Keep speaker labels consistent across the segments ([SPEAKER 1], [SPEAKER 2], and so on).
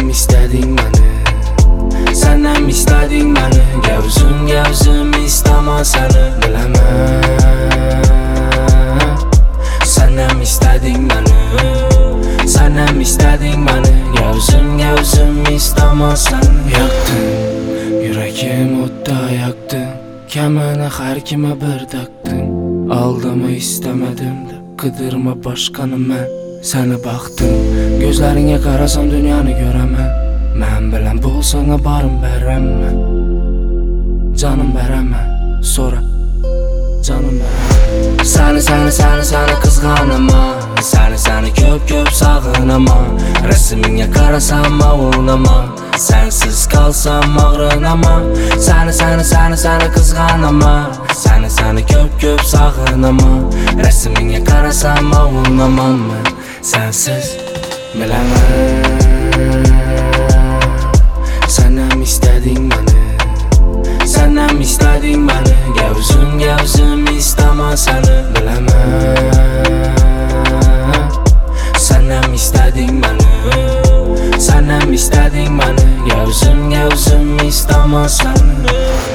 [SPEAKER 1] Senəm istədin məni, senəm istədin məni. Gəvzüm istəmə səni biləməm. Senəm istədin məni, senəm istədin məni. Gəvzüm istəmə səni. Yaktın, yüreğim odda yaktın. Kəmənə hər kimə bir taktın. Aldımı istemedim de, qıdırma başqanı mən. Səni baxdım, gözlərinə qarasam dünyanı görəmən. Mən bilən bolsana barım bərəmmən. Canım bərəmmən, sonra canım bərəmmən. Səni qızğanama, səni köp sağınama. Rəsminə qarasam avunama, sensiz kalsam ağrınama. Səni qızğanama, səni köp sağınama. Rəsminə qarasam avunamam mən. Sensiz biləməm. Senəm istədin məni, senəm istədin məni. Gəvzüm istəmə səni biləməm. Senəm istədin məni, senəm istədin məni. Gəvzüm istəmə səni.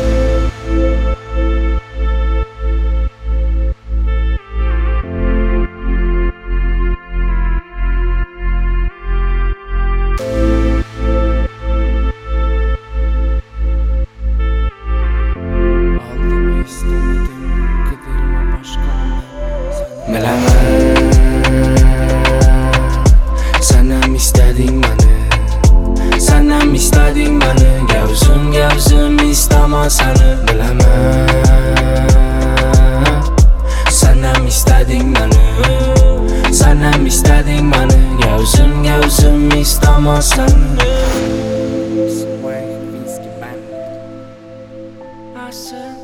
[SPEAKER 1] Senəm istədin məni, senəm istədin məni. Gəvzüm istəmə səni biləməm. Senəm istədin məni, senəm istədin məni. Gəvzüm istəmə səni.